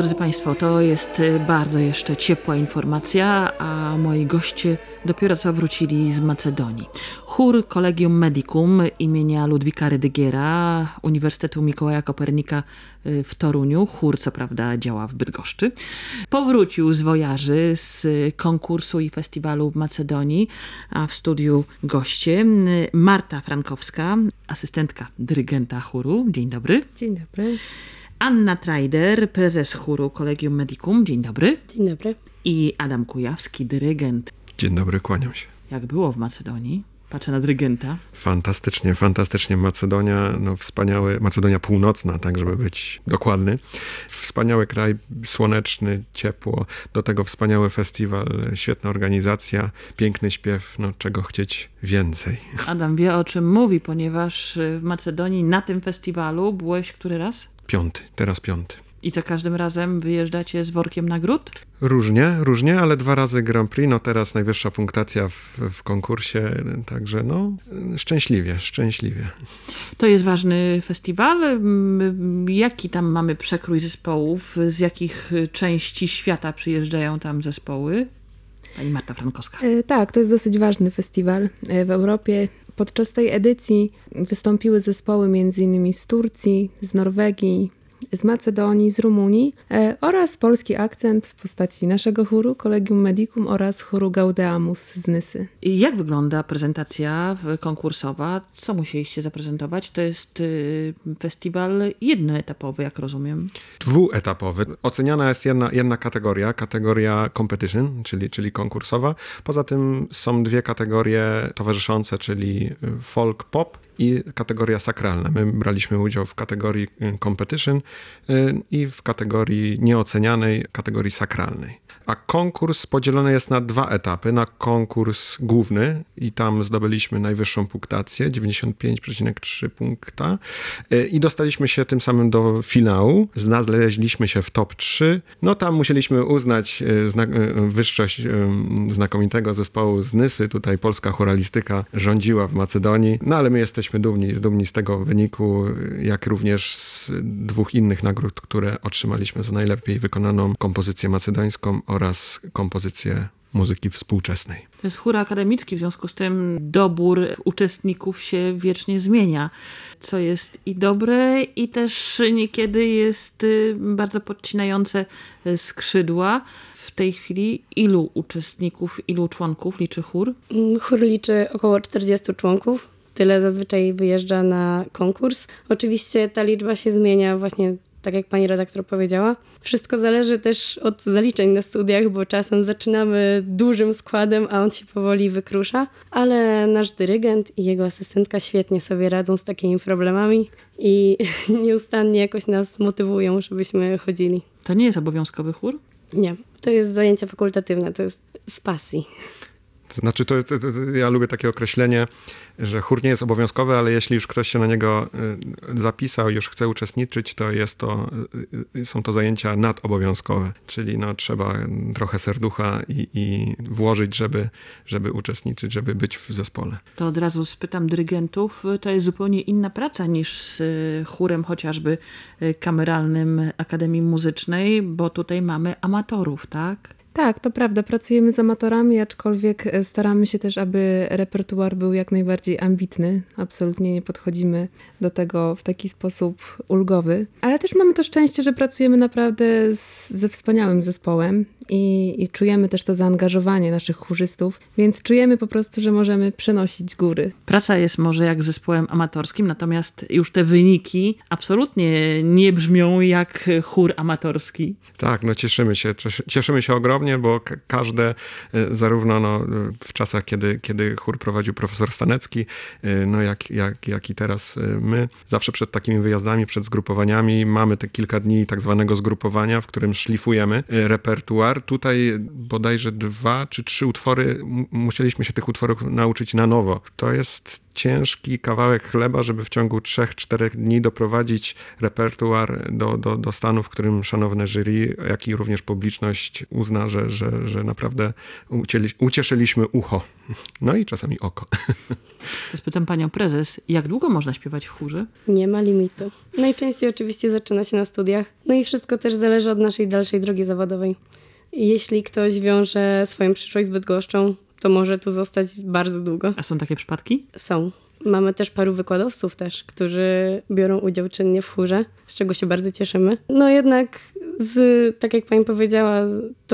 drodzy Państwo, to jest bardzo jeszcze ciepła informacja, a moi goście dopiero co wrócili z Macedonii. Chór Collegium Medicum imienia Ludwika Rydygiera Uniwersytetu Mikołaja Kopernika w Toruniu. Chór, co prawda, działa w Bydgoszczy. Powrócił z wojaży, z konkursu i festiwalu w Macedonii, a w studiu goście Marta Frankowska, asystentka dyrygenta chóru. Dzień dobry. Dzień dobry. Anna Trajder, prezes chóru Collegium Medicum. Dzień dobry. Dzień dobry. I Adam Kujawski, dyrygent. Dzień dobry, kłaniam się. Jak było w Macedonii? Patrzę na dyrygenta. Fantastycznie. Macedonia, wspaniały, Macedonia Północna, tak żeby być dokładny. Wspaniały kraj, słoneczny, ciepło, do tego wspaniały festiwal, świetna organizacja, piękny śpiew, czego chcieć więcej. Adam wie, o czym mówi, ponieważ w Macedonii na tym festiwalu byłeś który raz? Teraz piąty. I za każdym razem wyjeżdżacie z workiem nagród? Różnie, ale 2 razy Grand Prix, teraz najwyższa punktacja w konkursie, także szczęśliwie. To jest ważny festiwal. Jaki tam mamy przekrój zespołów? Z jakich części świata przyjeżdżają tam zespoły? Pani Marta Frankowska. Tak, to jest dosyć ważny festiwal w Europie. Podczas tej edycji wystąpiły zespoły m.in. z Turcji, z Norwegii, z Macedonii, z Rumunii oraz polski akcent w postaci naszego chóru Collegium Medicum oraz chóru Gaudeamus z Nysy. I jak wygląda prezentacja konkursowa? Co musieliście zaprezentować? To jest festiwal jednoetapowy, jak rozumiem. 2-etapowy. Oceniana jest jedna kategoria competition, czyli konkursowa. Poza tym są 2 kategorie towarzyszące, czyli folk pop i kategoria sakralna. My braliśmy udział w kategorii competition i w kategorii nieocenianej, kategorii sakralnej. A konkurs podzielony jest na 2 etapy. Na konkurs główny i tam zdobyliśmy najwyższą punktację, 95,3 punkta i dostaliśmy się tym samym do finału. Znaleźliśmy się w top 3. Tam musieliśmy uznać wyższość znakomitego zespołu z Nysy. Tutaj polska choralistyka rządziła w Macedonii, ale my jesteśmy dumni z tego wyniku, jak również z 2 innych nagród, które otrzymaliśmy za najlepiej wykonaną kompozycję macedońską oraz kompozycję muzyki współczesnej. To jest chór akademicki, w związku z tym dobór uczestników się wiecznie zmienia, co jest i dobre, i też niekiedy jest bardzo podcinające skrzydła. W tej chwili ilu uczestników, ilu członków liczy chór? Chór liczy około 40 członków. Tyle zazwyczaj wyjeżdża na konkurs. Oczywiście ta liczba się zmienia właśnie tak jak pani redaktor powiedziała. Wszystko zależy też od zaliczeń na studiach, bo czasem zaczynamy dużym składem, a on się powoli wykrusza. Ale nasz dyrygent i jego asystentka świetnie sobie radzą z takimi problemami i nieustannie jakoś nas motywują, żebyśmy chodzili. To nie jest obowiązkowy chór? Nie, to jest zajęcia fakultatywne, to jest z pasji. Znaczy, ja lubię takie określenie, że chór nie jest obowiązkowy, ale jeśli już ktoś się na niego zapisał i już chce uczestniczyć, to są to zajęcia nadobowiązkowe. Czyli trzeba trochę serducha i włożyć, żeby uczestniczyć, żeby być w zespole. To od razu spytam dyrygentów, to jest zupełnie inna praca niż z chórem chociażby kameralnym Akademii Muzycznej, bo tutaj mamy amatorów, tak? Tak, to prawda. Pracujemy z amatorami, aczkolwiek staramy się też, aby repertuar był jak najbardziej ambitny. Absolutnie nie podchodzimy do tego w taki sposób ulgowy. Ale też mamy to szczęście, że pracujemy naprawdę ze wspaniałym zespołem i czujemy też to zaangażowanie naszych chórzystów, więc czujemy po prostu, że możemy przenosić góry. Praca jest może jak z zespołem amatorskim, natomiast już te wyniki absolutnie nie brzmią jak chór amatorski. Tak, cieszymy się ogromnie, bo każde, zarówno w czasach, kiedy chór prowadził profesor Stanecki, jak i teraz my, zawsze przed takimi wyjazdami, przed zgrupowaniami mamy te kilka dni tak zwanego zgrupowania, w którym szlifujemy repertuar. Tutaj bodajże 2 czy 3 utwory, musieliśmy się tych utworów nauczyć na nowo. To jest ciężki kawałek chleba, żeby w ciągu 3-4 dni doprowadzić repertuar do stanu, w którym szanowne jury, jak i również publiczność uzna, że naprawdę ucieszyliśmy ucho. No i czasami oko. To spytam panią prezes, jak długo można śpiewać w chórze? Nie ma limitu. Najczęściej oczywiście zaczyna się na studiach. No i wszystko też zależy od naszej dalszej drogi zawodowej. Jeśli ktoś wiąże swoją przyszłość z Bydgoszczą, to może tu zostać bardzo długo. A są takie przypadki? Są. Mamy też paru wykładowców też, którzy biorą udział czynnie w chórze, z czego się bardzo cieszymy. No jednak, tak jak pani powiedziała,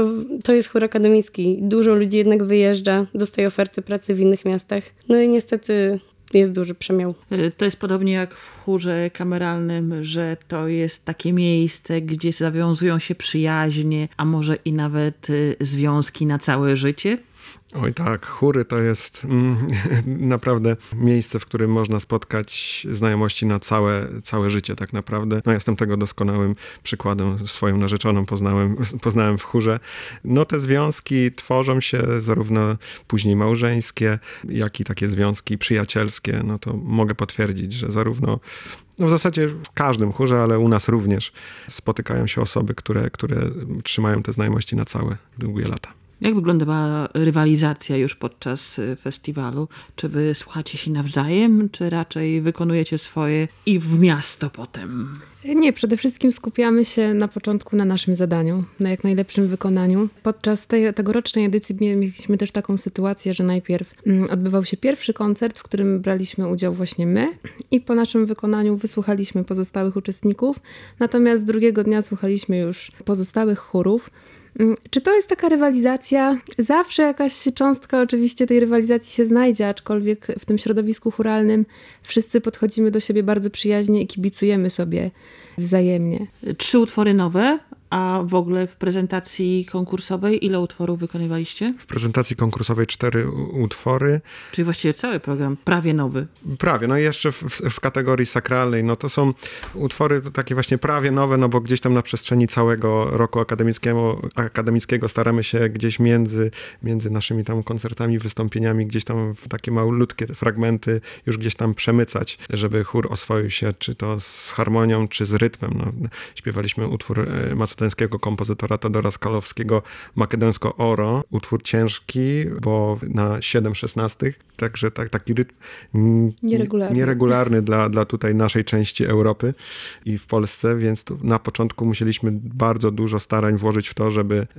to jest chór akademicki. Dużo ludzi jednak wyjeżdża, dostaje oferty pracy w innych miastach. No i niestety jest duży przemiał. To jest podobnie jak w chórze kameralnym, że to jest takie miejsce, gdzie zawiązują się przyjaźnie, a może i nawet związki na całe życie? Oj tak, chóry to jest naprawdę miejsce, w którym można spotkać znajomości na całe życie tak naprawdę. No jestem tego doskonałym przykładem. Swoją narzeczoną poznałem w chórze. No te związki tworzą się zarówno później małżeńskie, jak i takie związki przyjacielskie. No to mogę potwierdzić, że zarówno w zasadzie w każdym chórze, ale u nas również spotykają się osoby, które trzymają te znajomości na całe długie lata. Jak wyglądała rywalizacja już podczas festiwalu? Czy wy słuchacie się nawzajem, czy raczej wykonujecie swoje i w miasto potem? Nie, przede wszystkim skupiamy się na początku na naszym zadaniu, na jak najlepszym wykonaniu. Podczas tegorocznej edycji mieliśmy też taką sytuację, że najpierw odbywał się pierwszy koncert, w którym braliśmy udział właśnie my i po naszym wykonaniu wysłuchaliśmy pozostałych uczestników, natomiast drugiego dnia słuchaliśmy już pozostałych chórów. Czy to jest taka rywalizacja? Zawsze jakaś cząstka oczywiście tej rywalizacji się znajdzie, aczkolwiek w tym środowisku chóralnym wszyscy podchodzimy do siebie bardzo przyjaźnie i kibicujemy sobie wzajemnie. 3 utwory nowe, a w ogóle w prezentacji konkursowej ile utworów wykonywaliście? W prezentacji konkursowej 4 utwory. Czyli właściwie cały program prawie nowy. Prawie, no i jeszcze w kategorii sakralnej, no to są utwory takie właśnie prawie nowe, no bo gdzieś tam na przestrzeni całego roku akademickiego staramy się gdzieś między naszymi tam koncertami, wystąpieniami, gdzieś tam w takie malutkie fragmenty już gdzieś tam przemycać, żeby chór oswoił się, czy to z harmonią, czy z rytmem. No, śpiewaliśmy utwór macedońskiego kompozytora Teodora Skalowskiego Makedonsko Oro, utwór ciężki, bo na 7/16, także taki rytm nieregularny dla tutaj naszej części Europy i w Polsce, więc tu na początku musieliśmy bardzo dużo starań włożyć w to, żeby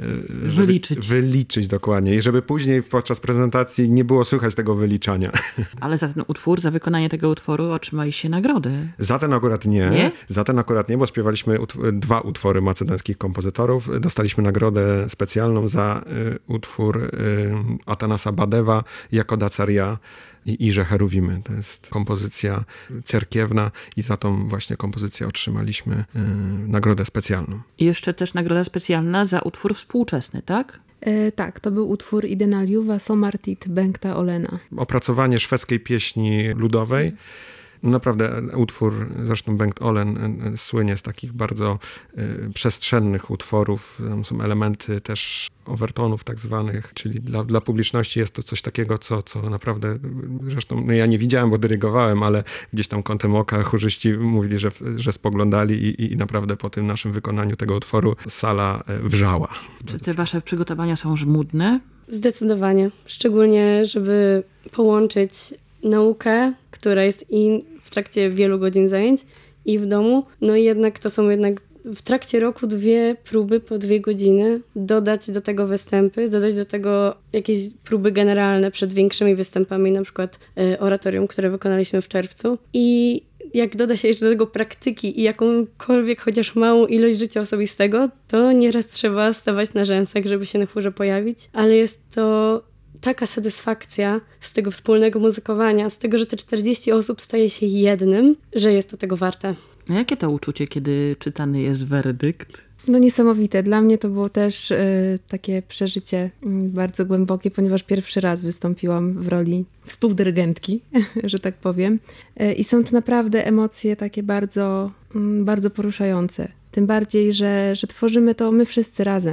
wyliczyć dokładnie i żeby później podczas prezentacji nie było słychać tego wyliczania. Ale za ten utwór, za wykonanie tego utworu otrzymaliście nagrodę. Za ten akurat nie? Za ten akurat nie, bo śpiewaliśmy 2 utwory macedońskich kompozytorów. Dostaliśmy nagrodę specjalną za utwór Atanasa Badewa, Jakoda Caria i Irze Cheruvimy. To jest kompozycja cerkiewna i za tą właśnie kompozycję otrzymaliśmy nagrodę specjalną. I jeszcze też nagroda specjalna za utwór współczesny, tak? Tak, to był utwór Idenaliuva Somartit Bengta Olena. Opracowanie szwedzkiej pieśni ludowej. Naprawdę utwór, zresztą Bengt Olen słynie z takich bardzo przestrzennych utworów. Tam są elementy też overtonów tak zwanych, czyli dla publiczności jest to coś takiego, co naprawdę, zresztą no ja nie widziałem, bo dyrygowałem, ale gdzieś tam kątem oka chórzyści mówili, że spoglądali i naprawdę po tym naszym wykonaniu tego utworu sala wrzała. Czy te wasze przygotowania są żmudne? Zdecydowanie. Szczególnie, żeby połączyć naukę, która jest i w trakcie wielu godzin zajęć i w domu. No i jednak to są w trakcie roku 2 próby po 2 godziny, dodać do tego występy, dodać do tego jakieś próby generalne przed większymi występami, na przykład oratorium, które wykonaliśmy w czerwcu. I jak doda się jeszcze do tego praktyki i jakąkolwiek chociaż małą ilość życia osobistego, to nieraz trzeba stawać na rzęsach, żeby się na chórze pojawić, ale jest to taka satysfakcja z tego wspólnego muzykowania, z tego, że te 40 osób staje się jednym, że jest to tego warte. A jakie to uczucie, kiedy czytany jest werdykt? No niesamowite. Dla mnie to było też takie przeżycie bardzo głębokie, ponieważ pierwszy raz wystąpiłam w roli współdyrygentki, że tak powiem. I są to naprawdę emocje takie bardzo, bardzo poruszające. Tym bardziej, że tworzymy to my wszyscy razem.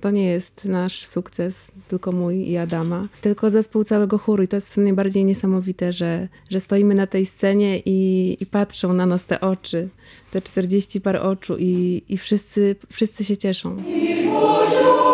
to nie jest nasz sukces, tylko mój i Adama, tylko zespół całego chóru. I to jest najbardziej niesamowite, że stoimy na tej scenie i patrzą na nas te oczy, te 40 par oczu i wszyscy się cieszą.